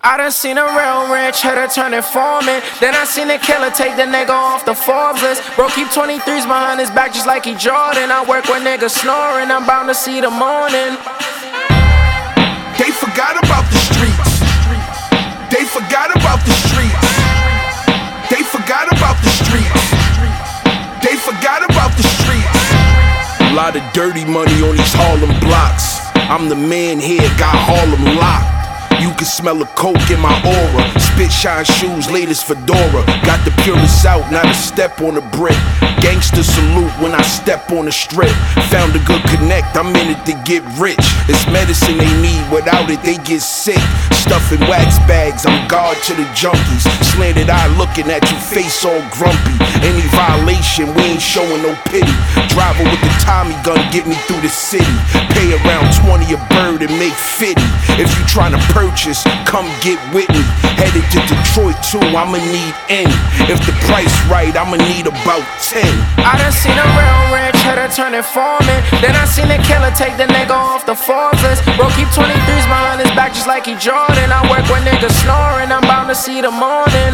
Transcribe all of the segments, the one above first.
I done seen a real rich hitter turn informant. Then I seen a killer take the nigga off the Forbes list. Bro keep 23s behind his back just like he Jordan. I work with niggas snoring, I'm bound to see the morning. They forgot about the streets. They forgot about the streets. They forgot about the streets. They forgot about the streets. A lot of dirty money on these Harlem blocks. I'm the man here, got Harlem locked. You can smell the coke in my aura. Spit shine shoes, latest fedora. Got the purists out, not a step on the brick. Gangster salute when I step on the strip. Found a good connect, I'm in it to get rich. It's medicine they need, without it they get sick. Stuffing wax bags, I'm guard to the junkies. Slanted eye looking at your face all grumpy. Any violation, we ain't showing no pity. Driver with the Tommy gun, get me through the city. Pay around 20 a bird and make 50. If you tryna purchase, come get with me. Headed to Detroit too, I'ma need N. If the price right, I'ma need about 10. I done seen a real rich hitter turn informant. Then I seen a killer take the nigga off the Forbes list. Bro keep 23s behind his back just like he Jordan. I work with niggas snoring, I'm bound to see the morning.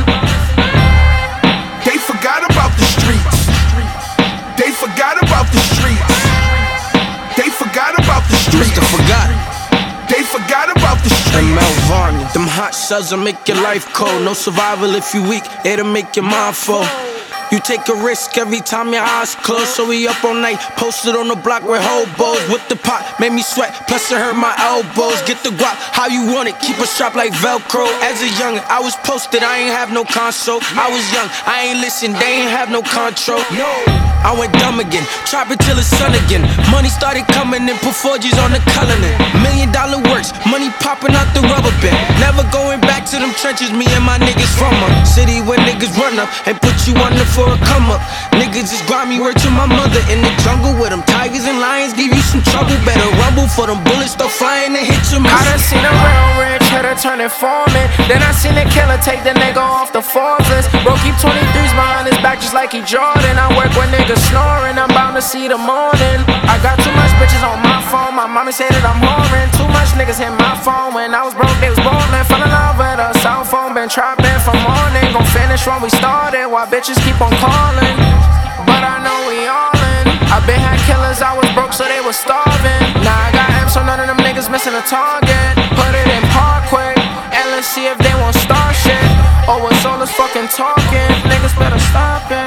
They forgot about the streets. They forgot about the streets. They forgot about the streets. Mr. Forgot. They forgot about the streets. ML Varney. Them hot shells will make your life cold. No survival if you weak, it'll make your mind full. You take a risk every time your eyes close. So we up all night, posted on the block with hobos. With the pot, made me sweat, plus it hurt my elbows. Get the guap, how you want it, keep it sharp like Velcro. As a youngin', I was posted, I ain't have no console. I was young, I ain't listen, they ain't have no control. No, I went dumb again, chop it till it's sun again. Money started coming in, put 4Gs on the Cullinan. $1 million works, money popping out the rubber band. Never going back to them trenches, me and my niggas from a city where niggas run up and put you on the for a come up. Niggas just grimy, word to my mother. In the jungle with them tigers and lions, give you some trouble. Better rumble for them bullets, start flying and hit your I done seen a real rich hitter turn informant. Then I seen a killer take the nigga off the Forbes list. Bro keep 23s behind his back just like he Jordan. I work with niggas snoring, I'm bound to see the morning. I got too much bitches on my phone. My mommy said that I'm whoring. Too much niggas hit my phone. When I was broke, they was ballin'. Fell in love with a cell phone. Been trapping from morning. Gon' finish when we started. While bitches keep on calling, but I know we all in. I been had killers, I was broke so they was starving. Now I got M so none of them niggas missing a target. Put it in park quick, and let's see if they won't start shit. Oh, it's all this fucking talking, niggas better stop it.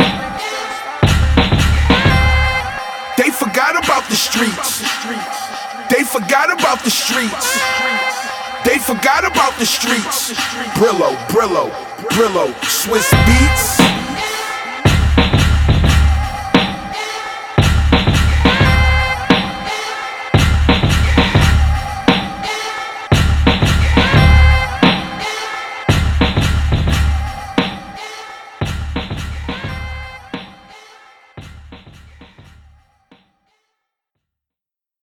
They forgot about the streets. They forgot about the streets. They forgot about the streets. Brillo, Brillo, Brillo, Swiss Beats.